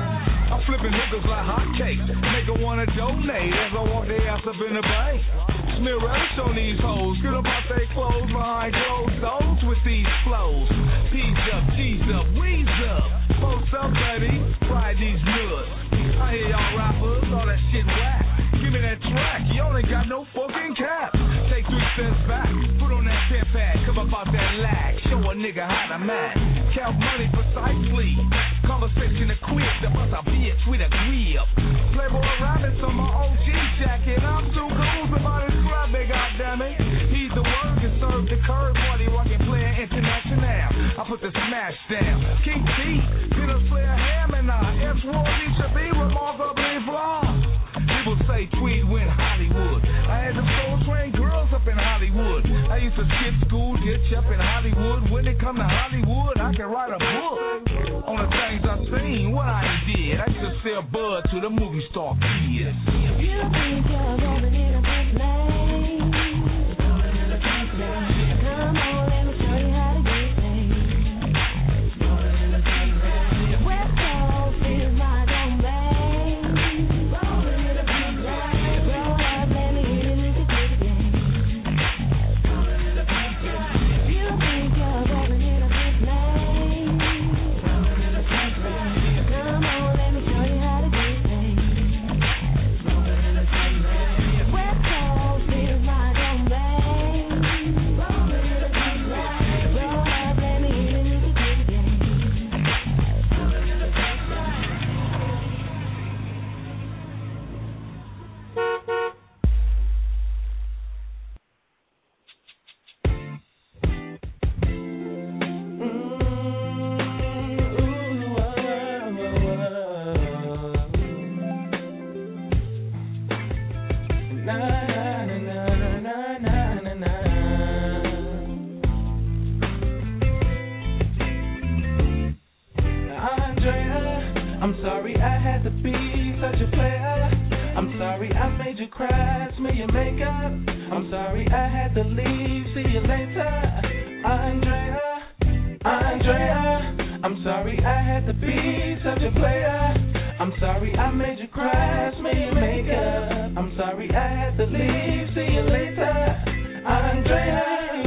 I'm flipping niggas like hotcakes. Nigga wanna donate as I walk their ass up in the bank. Smear relish on these hoes. Get about they clothes behind closed doors with these flows. P's up, G's up, we's up. Post up, baby. Fry these nuts. I hear y'all rappers, all that shit whack. Give me that track, you only got no fucking cap. Take 3 steps back, put on that 10 pad, come about that lag. Show a nigga how to match. Count money precisely. Conversation to quit, the bust a bitch with a grip. Playboy rabbits on my OG jacket. I'm too cool about his crap, big goddammit. He's the word can serve the curve, party rockin' player international. I put the smash down. King T, did a player ham and I. F-War should be remarkably flawed. People say Tweed went Hollywood. I had them soul train girls up in Hollywood. I used to skip school, ditch up in Hollywood. When it come to Hollywood, I can write a book on the things I seen, what I did. I used to sell bud to the movie star kids. You think you're rolling in a big lane? Come on, let me show you how to get things. West Coast is my domain. Rolling in a big lane. Roll up, let me hit it, let me get it again. You think you're rolling in a big lane? Come on, let me show you how to get things. West Coast is my domain. Rolling in a big lane. Roll up, let me hit it, let me get it again. Andrea, I'm sorry I had to be such a player. I'm sorry I made you cry, smell your makeup. I'm sorry I had to leave, see you later. Andrea, I'm sorry I had to be such a player. I'm sorry I made you cry, smell your makeup. I'm sorry I had to leave, see you later. Andrea.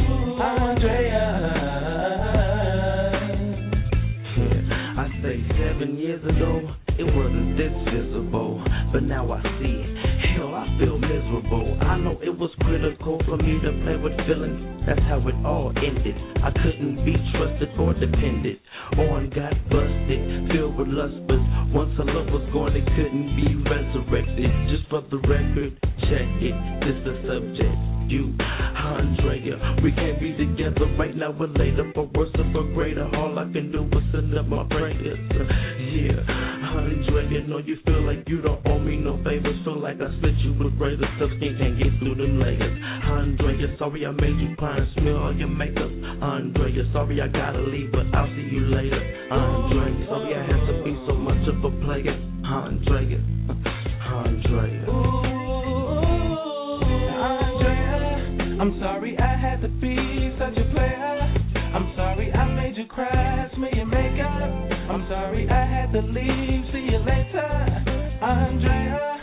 I say 7 years ago, it wasn't this visible, but now I see it. Hell, I feel miserable. I know it was critical for me to play with feelings. That's how it all ended. I couldn't be trusted or depended on. Got busted, filled with lust, but once a love was gone, it couldn't be resurrected. Just for the record, check it. This the subject. You, Andrea, we can't be together right now or later. For worse or for greater, all I can do is send up my prayers. Yeah, Andrea, know you feel like you don't owe me no favors. Feel like I split you with razor stuff, skin can't get through them layers. Andrea, sorry I made you cry and smell all your makeup. Andrea, sorry I gotta leave, but I'll see you later. Andrea, sorry I had to be so much of a player. Andrea. I'm sorry I had to be such a player. I'm sorry I made you cry, smell your makeup. I'm sorry I had to leave, see you later. Andrea,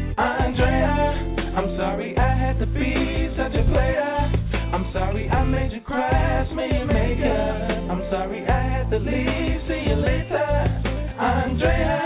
I'm sorry I had to be such a player. I'm sorry I made you cry, smell your makeup. I'm sorry I had to leave, see you later. Andrea.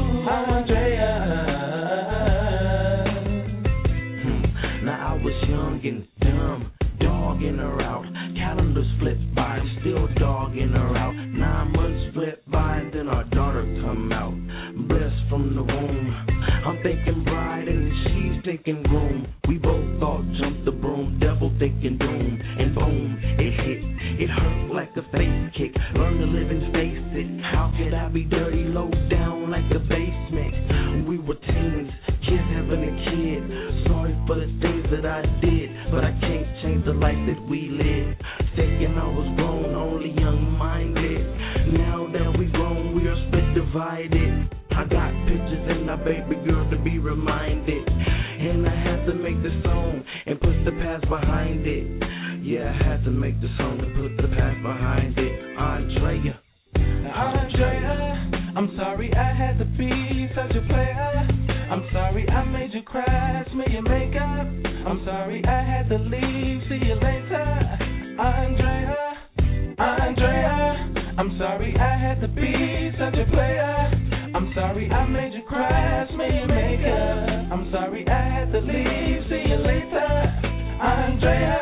Now I was young and dumb, dogging her out. Calendars flipped by, still dogging her out. 9 months flipped by, and then our daughter come out. Blessed from the womb. I'm thinking bride and she's thinking groom. We both thought jump the broom, devil thinking doom. And boom, it hit. It hurt like a face kick. Learn to live and face it. How could I be dirty, low down like the basement? We were teens, kids having a kid. Sorry for the things that I did, but I can't change the life that we live. Thinking I was grown, only young-minded. Now that we grown, we are split divided. I got pictures and my baby girl to be reminded. And I had to make the song and put the past behind it. Yeah, I had to make the song and put the past behind it. Andrea, I'm sorry I had to be such a player. I'm sorry I made you cry, smell your makeup. I'm sorry I had to leave. See you later, Andrea. I'm sorry I had to be such a player. I'm sorry I made you cry, made you maker. I'm sorry I had to leave. See you later, Andrea.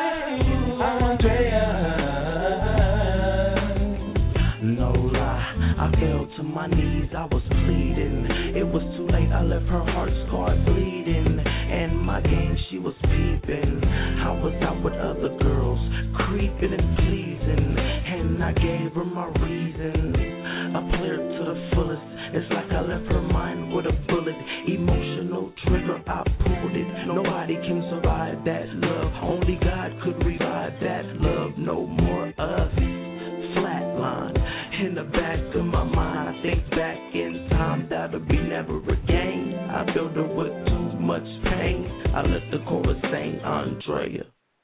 No lie, I fell to my knees, I was pleading. It was too late, I left her heart scarred bleeding. And my game, she was peeping. I was out with other girls, creeping and pleasing. And I gave her my reason. I played her to the fullest. It's like I left her mind with a bullet. Emotional trigger, I pulled it. Nobody can survive that love. Only God could revive that love. No more us. Flatline in the back of my mind. I think back in time, that'll be never again. I built her with too much pain. I let the chorus sing, Andrea.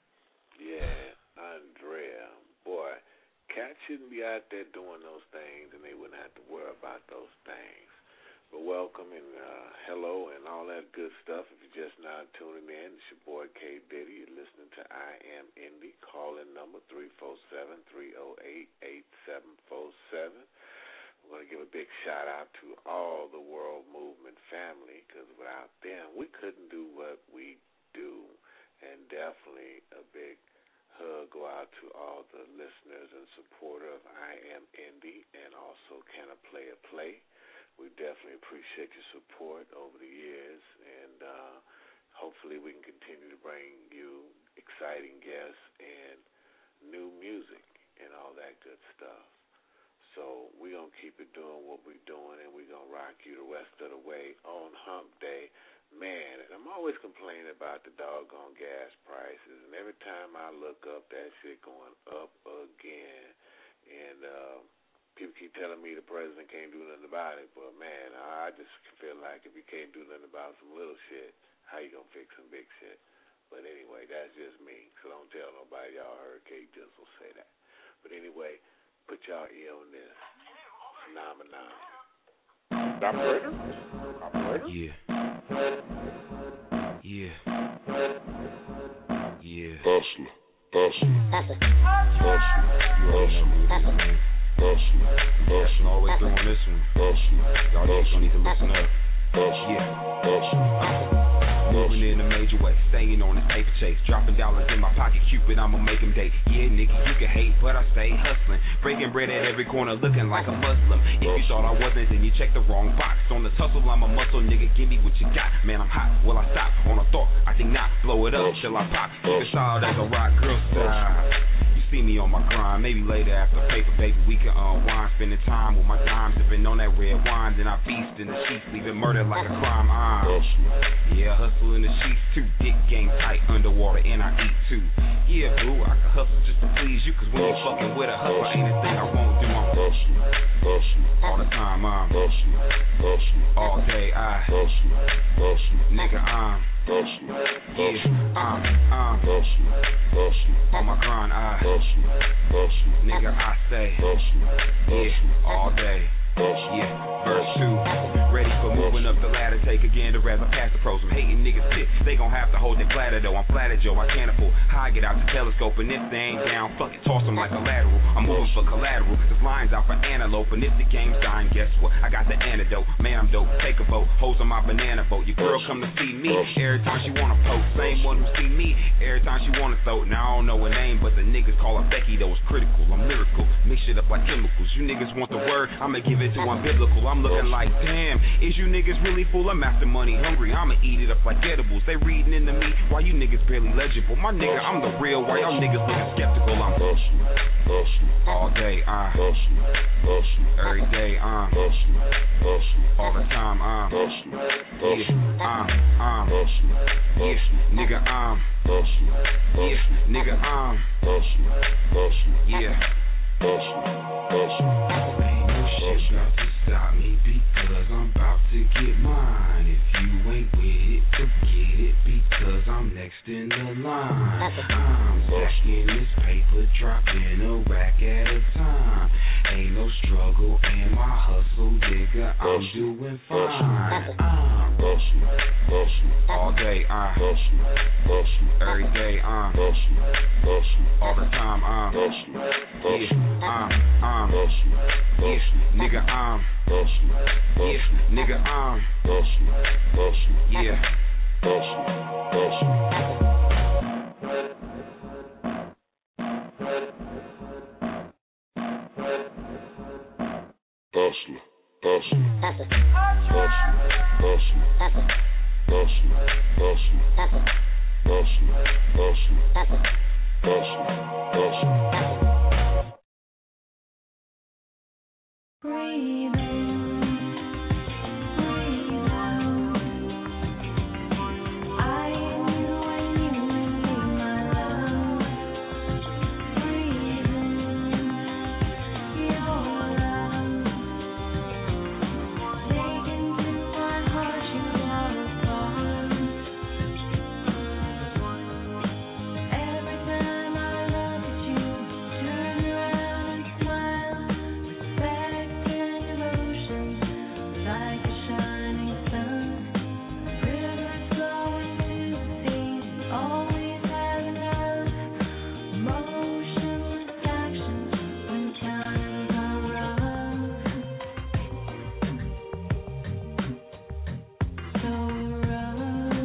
Cats shouldn't be out there doing those things, and they wouldn't have to worry about those things. But welcome and hello and all that good stuff. If you're just now tuning in, it's your boy K Diddy. You're listening to I Am Indie. Call-in number 347-308-8747. We're going to give a big shout-out to all the World Movement family, because without them, we couldn't do what we do. And definitely a big hug go out to all the listeners and supporters of I Am Indie and also Can I Play a Play. We definitely appreciate your support over the years, and hopefully we can continue to bring you exciting guests and new music and all that good stuff. So we're going to keep it doing what we're doing, and we're going to rock you the rest of the way on Hump Day. Man, I'm always complaining about the doggone gas prices, and every time I look up, that shit going up again. And people keep telling me the president can't do nothing about it, but man, I just feel like if you can't do nothing about some little shit, how you gonna fix some big shit? But anyway, that's just me, so don't tell nobody y'all heard K Jizzle say that. But anyway, put y'all ear on this phenomenon. Operator? Yeah. Hustler. Always doing this one. Y'all don't need to listen up. Moving in a major way, staying on this paper chase, dropping dollars in my pocket, Cupid, I'ma make him date. Yeah, nigga, you can hate, but I stay hustling, breaking bread at every corner, looking like a Muslim. If you thought I wasn't, then you checked the wrong box. On the tussle, I'm a muscle, nigga, give me what you got. Man, I'm hot, will I stop? On a thought, I think not, blow it up till I pop. Keep it solid as a rock girl style. See me on my grind, maybe later after paper, baby, we can unwind, spending time with my dimes, sipping on that red wine, then I feast in the sheets, leaving murder like a crime. Yeah, hustle in the sheets too, dick game tight, underwater, and I eat too. Yeah, boo, I can hustle just to please you, cause when you fucking with a hustler, ain't a thing I won't do. I'm all the time, I'm all day, nigga, on my grind, nigga, I say, all day. Verse 2, ready for moving up the ladder, take again the rather pass the pros. I'm hating niggas pit, they gon' have to hold their bladder though. I'm flattered, yo, I can't afford how I get out the telescope, and if they ain't down, fuck it, toss them like a lateral. I'm moving for collateral, there's lines out for antelope, and if the game's dying, guess what? I got the antidote, man, I'm dope, take a vote, hoes on my banana boat. Your girl come to see me, every time she wanna post, same one who see me, every time she wanna throw. Now I don't know her name, but the niggas call her Becky, though it's critical, I'm lyrical, mix shit up like chemicals. You niggas want the word, I'ma give it to one biblical. I'm looking like, damn, is you niggas really full? I'm after money hungry, I'ma eat it up like edibles. They reading into me, why you niggas barely legible? My nigga, I'm the real, why y'all niggas looking skeptical? I'm all day, every day, all the time, nigga, nigga, ain't no shit about to stop me because I'm about to get mine. If you ain't with it, forget it because I'm next in the line. I'm stacking this paper, dropping a rack at a time. ain't no struggle in my hustle, nigga. I'm doing fine. All day, every day, all the time, nigga, nigga, yeah. Breathe in, breathe out. I am you and you and me, my love. Breathe in your love. Take into my heart you are a part. Every time I look at you, turn around and smile. Respect and devotion, like a shining sun. Rivers flowing to the sea, always have enough. Motionless action when times are rough. So rough.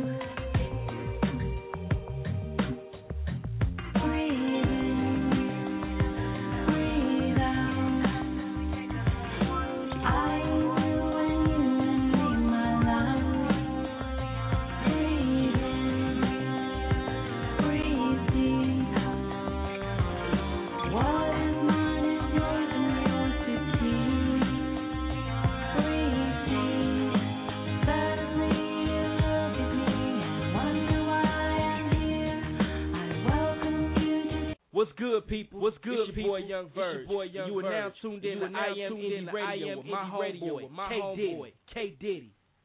Breathe in, breathe out. I am you and you and me, my love. Breathe in, breathe deep. What is mine is yours and yours to keep. Breathe deep. Suddenly you look at me and wonder why I'm here. I welcome you to. What's good, people? What's good, it's your boy Young Verge. You are now tuned in to I Am Indie Radio with my homeboy, K Diddy.